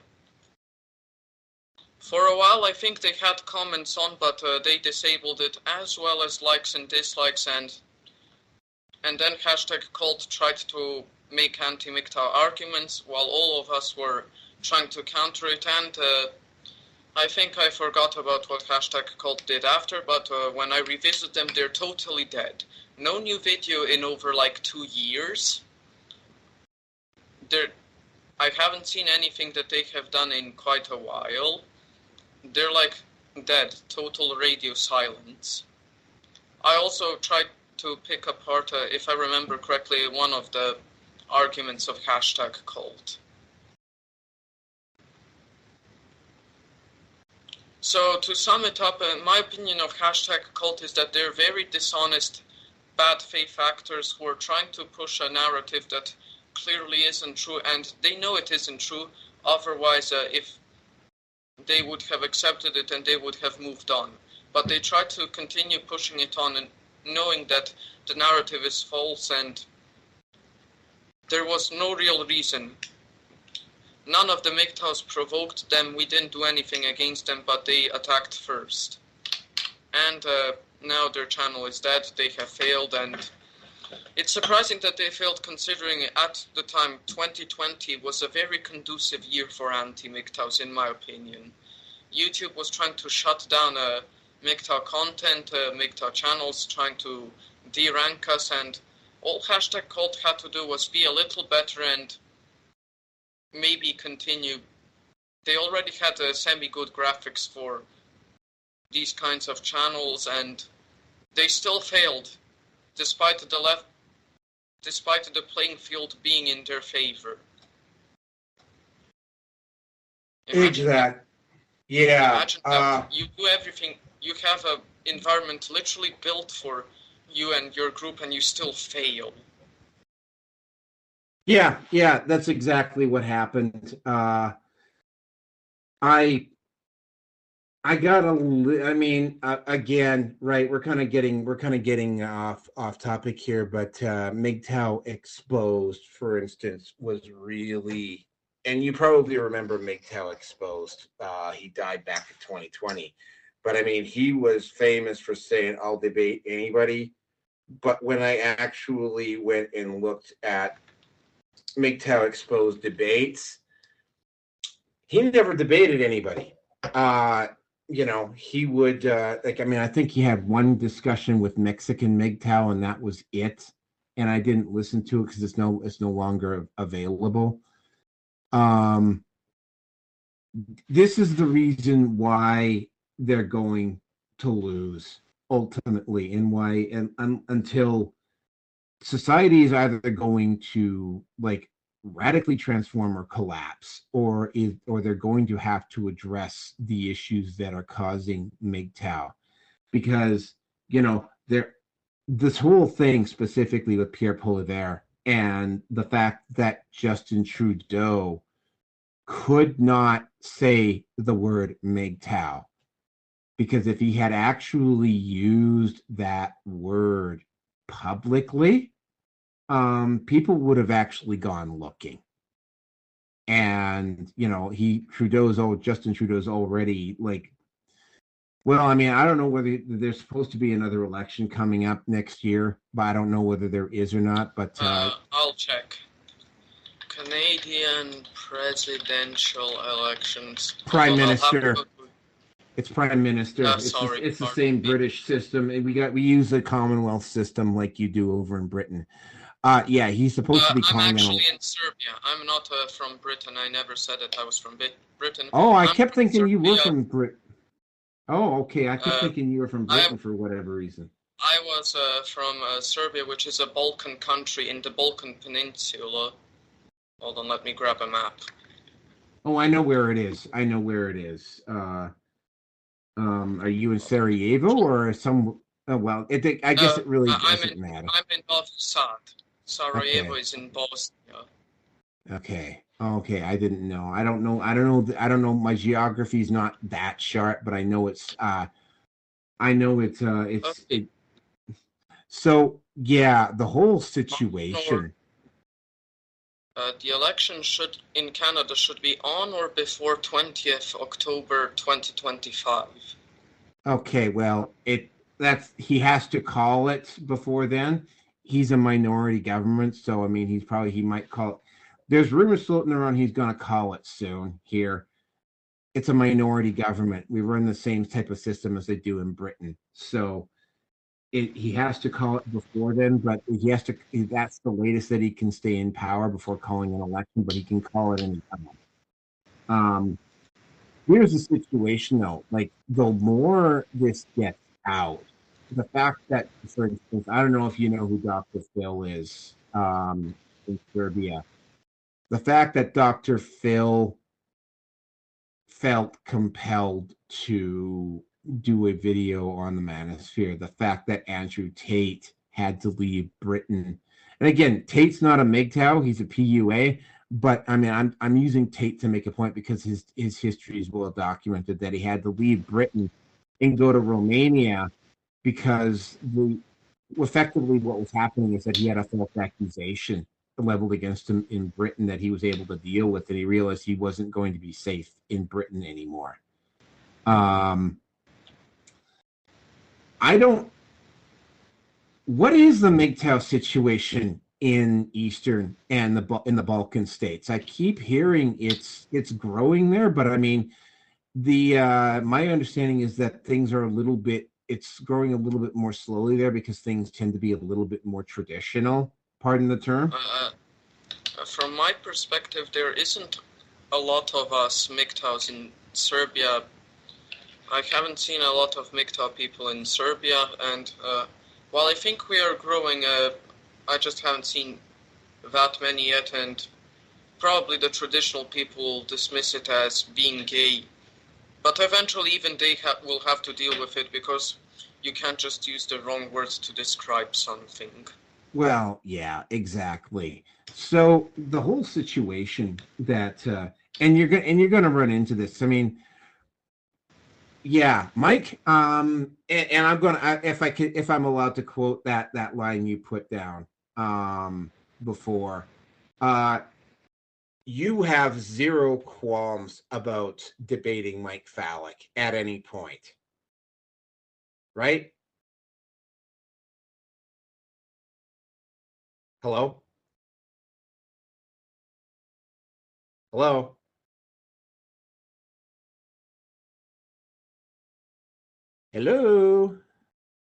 for a while, I think they had comments on, but uh, they disabled it, as well as likes and dislikes, and and then hashtag cult tried to make anti-M G T O W arguments, while all of us were trying to counter it, and uh, I think I forgot about what Hashtag Cult did after, but uh, when I revisit them, they're totally dead. No new video in over like two years. They're, I haven't seen anything that they have done in quite a while. They're like dead, total radio silence. I also tried to pick apart, uh, if I remember correctly, one of the arguments of Hashtag Cult. So to sum it up, uh, my opinion of Hashtag Cult is that they're very dishonest, bad faith actors who are trying to push a narrative that clearly isn't true, and they know it isn't true. Otherwise, uh, if they would have accepted it and they would have moved on. But they try to continue pushing it on, and knowing that the narrative is false and there was no real reason. None of the M G T O Ws provoked them. We didn't do anything against them, but they attacked first. And uh, now their channel is dead. They have failed, and it's surprising that they failed, considering at the time twenty twenty was a very conducive year for anti-M G T O Ws, in my opinion. YouTube was trying to shut down uh, M G T O W content, uh, M G T O W channels, trying to de-rank us, and all Hashtag Cult had to do was be a little better and maybe continue. They already had uh, semi-good graphics for these kinds of channels, and they still failed, despite the left, despite the playing field being in their favor. Imagine Exactly. that. Yeah. Imagine Uh, that you do everything. You have an environment literally built for you and your group, and you still fail. Yeah, yeah, that's exactly what happened. Uh, I, I got a. li- I mean, uh, again, right? We're kind of getting, we're kind of getting off off topic here, but uh, M G T O W Exposed, for instance, was really, and you probably remember M G T O W Exposed. Uh, he died back in twenty twenty, but I mean, he was famous for saying, "I'll debate anybody." But when I actually went and looked at M G T O W Exposed debates, he never debated anybody. Uh, you know, he would, uh, like, I mean, I think he had one discussion with Mexican M G T O W, and that was it. And I didn't listen to it because it's no, it's no longer available. Um, this is the reason why they're going to lose ultimately, and why, and um, until society is either going to like radically transform or collapse, or is or they're going to have to address the issues that are causing M G T O W, because you know there this whole thing specifically with Pierre Poilievre and the fact that Justin Trudeau could not say the word M G T O W, because if he had actually used that word publicly, um, people would have actually gone looking. And, you know, he, Trudeau's, oh, Justin Trudeau's already like, well, I mean, I don't know whether there's supposed to be another election coming up next year, but I don't know whether there is or not, but. Uh, Uh, I'll check. Canadian presidential elections. Prime Hold on, I'll have to Minister. go to- It's Prime Minister. Uh, it's sorry, the, it's the pardon same me. British system. And we got we use the Commonwealth system like you do over in Britain. Uh, yeah, he's supposed Uh, to be I'm calling actually an. in Serbia. I'm not uh, from Britain. I never said that I was from Bit- Britain. Oh, I I'm kept from thinking you were Serbia. from Britain. Oh, okay. I kept Uh, thinking you were from I Britain am- for whatever reason. I was uh, from uh, Serbia, which is a Balkan country in the Balkan Peninsula. Hold on, let me grab a map. Oh, I know where it is. I know where it is. Uh, um, are you in Sarajevo or some? Oh, well, it, I guess Uh, it really I- I'm doesn't in, matter. I'm in Novi Sad. Sarajevo Okay. is in Bosnia. Okay. Okay. I didn't know. I don't know. I don't know. I don't know. My geography's not that sharp, but I know it's. Uh, I know it's. Uh, it's. Okay. It, so yeah, the whole situation. Uh, the election should in Canada should be on or before twentieth October twenty twenty-five. Okay. Well, it. That's he has to call it before then. He's a minority government, so I mean, he's probably he might call it. There's rumors floating around he's going to call it soon here. it's a minority government. We run the same type of system as they do in Britain. So it, he has to call it before then, but he has to. That's the latest that he can stay in power before calling an election. But he can call it any time. Um, here's the situation, though. Like the more this gets out, the fact that, for instance, I don't know if you know who Doctor Phil is um, in Serbia. The fact that Doctor Phil felt compelled to do a video on the manosphere, the fact that Andrew Tate had to leave Britain. And again, Tate's not a M G T O W, he's a P U A, but I mean, I'm I'm using Tate to make a point because his, his history is well documented that he had to leave Britain and go to Romania because the effectively what was happening is that he had a false accusation leveled against him in Britain that he was able to deal with, and he realized he wasn't going to be safe in Britain anymore. Um, I don't. What is the M G T O W situation in Eastern and the in the Balkan states? I keep hearing it's it's growing there, but I mean, the uh, my understanding is that things are a little bit. It's growing a little bit more slowly there because things tend to be a little bit more traditional. Pardon the term. Uh, from my perspective, there isn't a lot of us M G T O Ws in Serbia. I haven't seen a lot of M G T O W people in Serbia, and uh, while I think we are growing, uh, I just haven't seen that many yet, and probably the traditional people dismiss it as being gay. But eventually even they ha- will have to deal with it because you can't just use the wrong words to describe something. Well, yeah, exactly. So the whole situation that, uh, and you're gonna and you're gonna run into this. I mean, yeah, Mike. Um, and, and I'm gonna if I can if I'm allowed to quote that that line you put down um before. Uh, you have zero qualms about debating Mike Fallick at any point, right? Hello? Hello? Hello?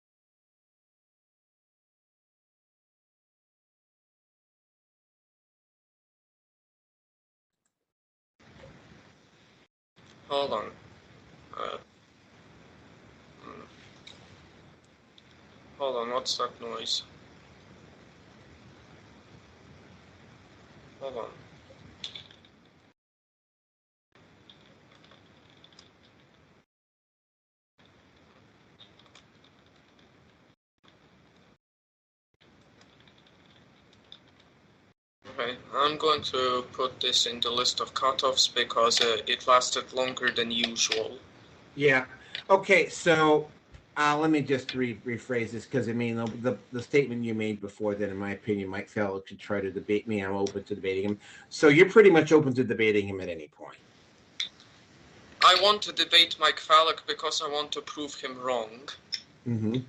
Hold on. Uh, hmm. Hold on, what's that noise? Hold on. Okay, I'm going to put this in the list of cutoffs because uh, it lasted longer than usual. Yeah. Okay, so uh, let me just re- rephrase this because I mean the, the the statement you made before that, in my opinion, Mike Fallick should try to debate me. I'm open to debating him. So you're pretty much open to debating him at any point. I want to debate Mike Fallick because I want to prove him wrong. Mm-hmm.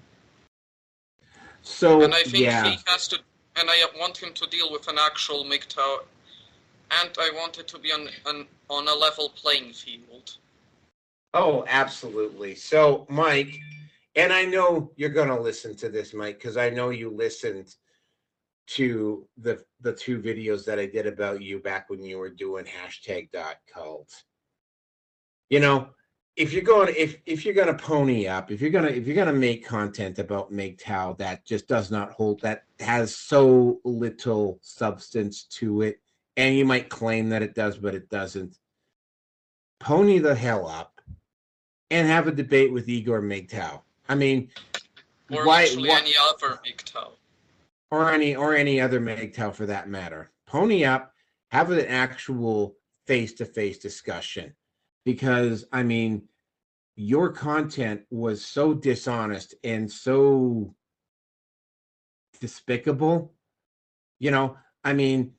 So and I think yeah. he has to, and I want him to deal with an actual M G T O W, and I want it to be on on, on a level playing field. Oh, absolutely. So, Mike, and I know you're going to listen to this, Mike, because I know you listened to the the two videos that I did about you back when you were doing hashtag dot cult. You know, if you're going if if you're going to pony up, if you're going to if you're going to make content about M G T O W that just does not hold, that has so little substance to it, and you might claim that it does, but it doesn't, pony the hell up and have a debate with Igor M G T O W. I mean, or why, literally why, any other M G T O W. Or any or any other M G T O W for that matter. Pony up, have an actual face-to-face discussion. Because I mean, your content was so dishonest and so despicable. You know, I mean,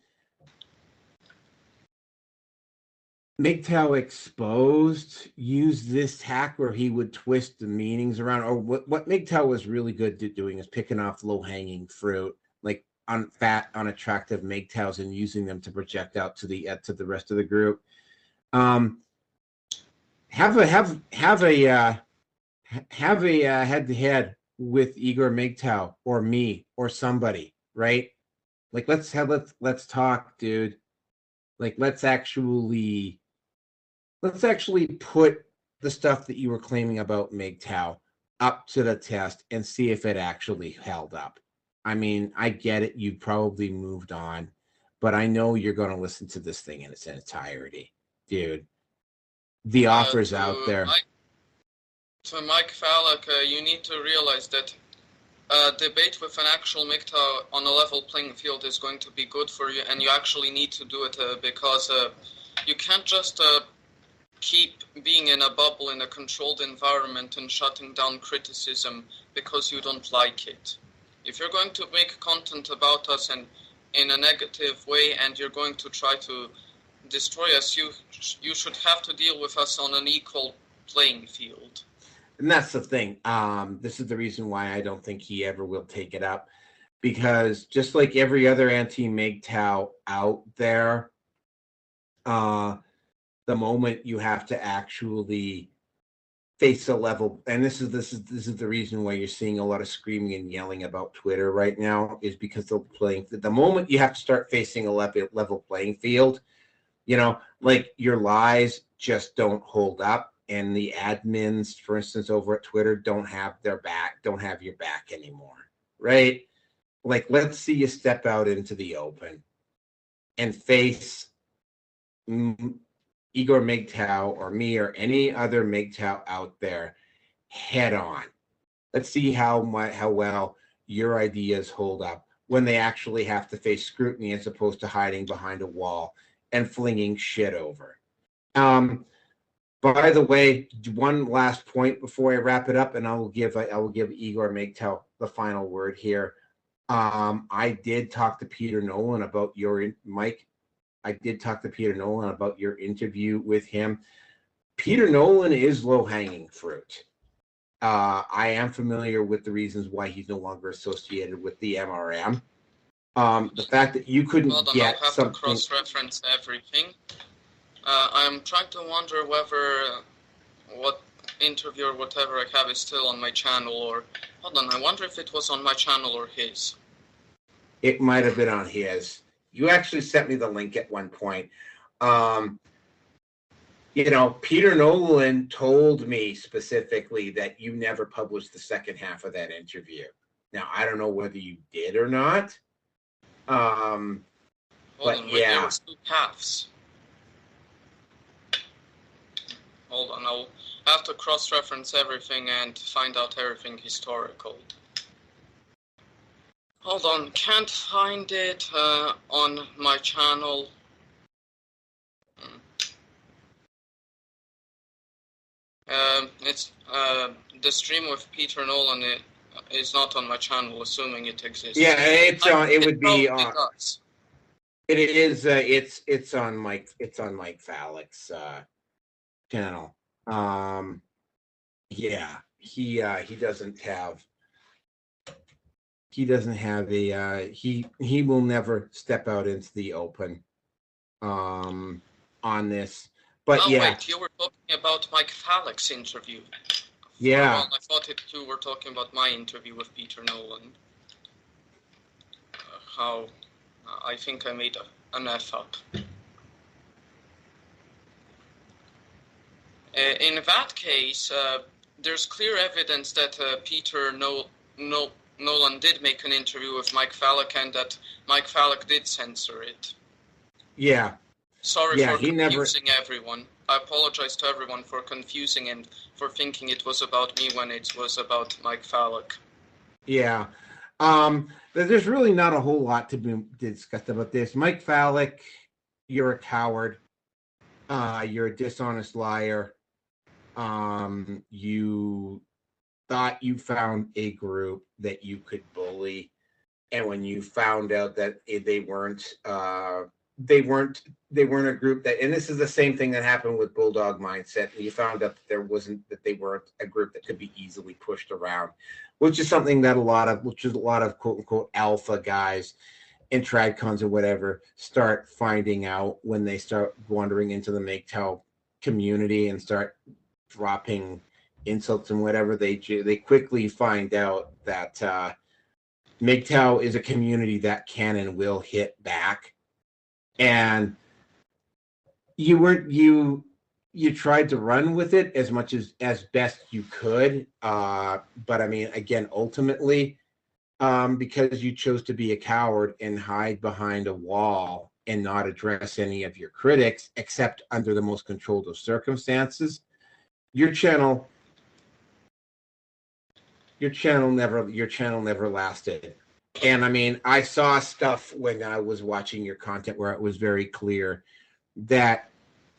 M G T O W Exposed used this tack where he would twist the meanings around. Or what, what M G T O W was really good at doing is picking off low-hanging fruit, like on fat, unattractive M G T O Ws, and using them to project out to the uh, to the rest of the group. Um, have a have have a uh, have a uh, head to head with Igor M G T O W or me or somebody, right? Like let's have let's let's talk, dude. Like let's actually let's actually put the stuff that you were claiming about M G T O W up to the test and see if it actually held up. I mean, I get it. You probably moved on, but I know you're going to listen to this thing in its entirety, dude. The Uh, offer's to out there. Mike, to Mike Fallock, uh, you need to realize that a debate with an actual M G T O W on a level playing field is going to be good for you, and you actually need to do it uh, because uh, you can't just uh, keep being in a bubble in a controlled environment and shutting down criticism because you don't like it. If you're going to make content about us and in a negative way and you're going to try to destroy us, you you should have to deal with us on an equal playing field. And that's the thing. Um, this is the reason why I don't think he ever will take it up, because just like every other anti-M G T O W out there, uh, the moment you have to actually face a level, and this is this is this is the reason why you're seeing a lot of screaming and yelling about Twitter right now, is because they're playing. The moment you have to start facing a level level playing field, you know, like your lies just don't hold up, and the admins, for instance, over at Twitter, don't have their back, don't have your back anymore, right? Like, let's see you step out into the open and face mm, Igor M G T O W or me or any other M G T O W out there head on. Let's see how my, how well your ideas hold up when they actually have to face scrutiny as opposed to hiding behind a wall and flinging shit over. Um, by the way, one last point before I wrap it up, and I will give I will give Igor M G T O W the final word here. Um, I did talk to Peter Nolan about your Mike. I did talk to Peter Nolan about your interview with him. Peter Nolan is low-hanging fruit. Uh, I am familiar with the reasons why he's no longer associated with the M R M. Um, the fact that you couldn't Hold on, get I'll have something. to cross-reference everything. Uh, I'm trying to wonder whether what interview or whatever I have is still on my channel, or hold on, I wonder if it was on my channel or his. It might have been on his. You actually sent me the link at one point. Um, you know, Peter Nolan told me specifically that you never published the second half of that interview. Now, I don't know whether you did or not. Um, Hold but on, wait, yeah. there was two paths. Hold on, I'll have to cross-reference everything and find out everything historical. Hold on, can't find it uh, on my channel. Hmm. Uh, it's uh, the stream with Peter Nolan it, is not on my channel, assuming it exists. Yeah, it's I, on. It, it would be probably on. does. It is. Uh, it's it's on Mike. It's on Mike Fallick's uh, channel. Um, yeah, he uh, he doesn't have. He doesn't have a. Uh, he he will never step out into the open. Um, on this, but oh, yeah. wait, you were talking about Mike Fallick's interview. Yeah. Well, I thought it, you were talking about my interview with Peter Nolan. Uh, how uh, I think I made a, an F up. Uh, in that case, uh, there's clear evidence that uh, Peter no, no, Nolan did make an interview with Mike Fallick and that Mike Fallick did censor it. Yeah. Sorry yeah, for he confusing never... everyone. I apologize to everyone for confusing and for thinking it was about me when it was about Mike Fallick. Yeah. Um, there's really not a whole lot to be discussed about this. Mike Fallick, you're a coward. Uh, you're a dishonest liar. Um, you thought you found a group that you could bully. And when you found out that they weren't... Uh, They weren't. They weren't a group that, and this is the same thing that happened with Bulldog Mindset. You found out that there wasn't, that they weren't a group that could be easily pushed around, which is something that a lot of, which is a lot of quote unquote alpha guys in TradCons or whatever start finding out when they start wandering into the M G T O W community and start dropping insults and whatever, they they quickly find out that uh, M G T O W is a community that can and will hit back. And you weren't you you tried to run with it as much as as best you could, uh, but I mean, again, ultimately, um, because you chose to be a coward and hide behind a wall and not address any of your critics, except under the most controlled of circumstances, your channel, your channel never, your channel never lasted. And I mean, I saw stuff when I was watching your content where it was very clear that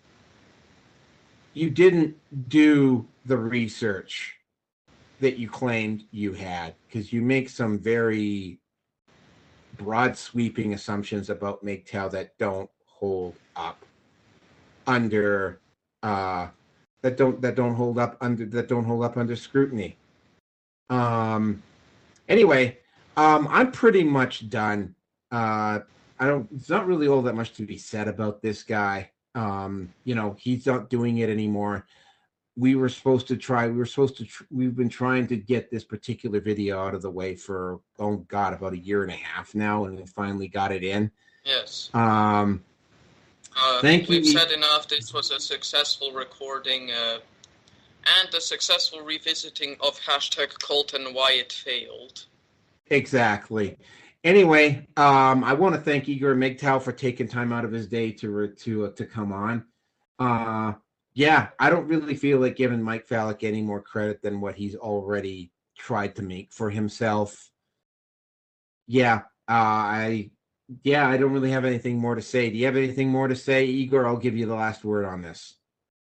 you didn't do the research that you claimed you had, because you make some very broad sweeping assumptions about M G T O W that don't hold up under uh, that don't that don't hold up under that don't hold up under scrutiny. Um. Anyway, um, I'm pretty much done. Uh, I don't. It's not really all that much to be said about this guy. Um, you know, he's not doing it anymore. We were supposed to try. We were supposed to. Tr- we've been trying to get this particular video out of the way for oh god, about a year and a half now, and we finally got it in. Yes. Um. Uh, thank we've you. said enough. This was a successful recording uh, and a successful revisiting of hashtag Colton why it failed. Exactly. Anyway, um, I want to thank Igor M G T O W for taking time out of his day to to uh, to come on. Uh, yeah, I don't really feel like giving Mike Fallick any more credit than what he's already tried to make for himself. Yeah, uh, I yeah, I don't really have anything more to say. Do you have anything more to say, Igor? I'll give you the last word on this.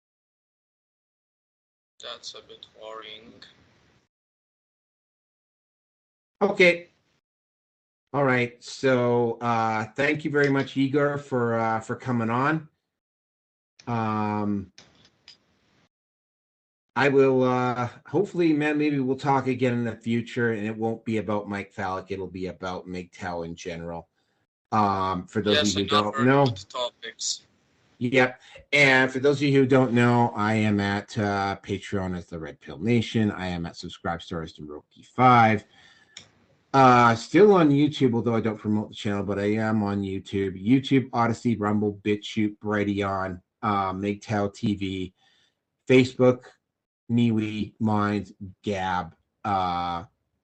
That's a bit worrying. Okay. All right. So uh, thank you very much, Igor, for uh, for coming on. Um, I will uh, hopefully, man, maybe we'll talk again in the future, and it won't be about Mike Fallick. It'll be about M G T O W in general. Um, for those yes, of you who don't know, topics. Yep. And for those of you who don't know, I am at uh, Patreon as the Red Pill Nation. I am at Subscribestar as the Roki five. Uh, still on YouTube, although I don't promote the channel, but I am on YouTube. YouTube, Odyssey, Rumble, BitChute, Brighteon, uh, M G T O W T V, Facebook, MeWe, Minds, Gab, uh,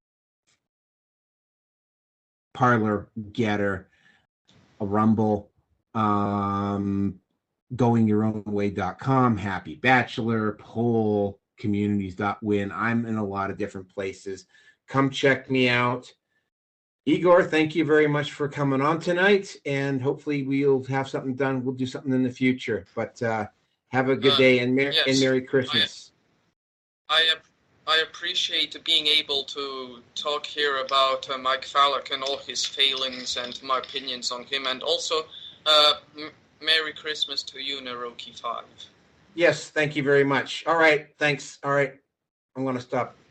Parler, Getter, Rumble, um, going your own way dot com, Happy Bachelor, Poll, communities dot win. I'm in a lot of different places. Come check me out. Igor, thank you very much for coming on tonight, and hopefully we'll have something done. We'll do something in the future. But uh, have a good uh, day and, mer- yes, and Merry Christmas. I, I, I appreciate being able to talk here about uh, Mike Fallick and all his failings and my opinions on him, and also uh, m- Merry Christmas to you, Naroki five. Yes, thank you very much. All right, thanks. All right, I'm going to stop.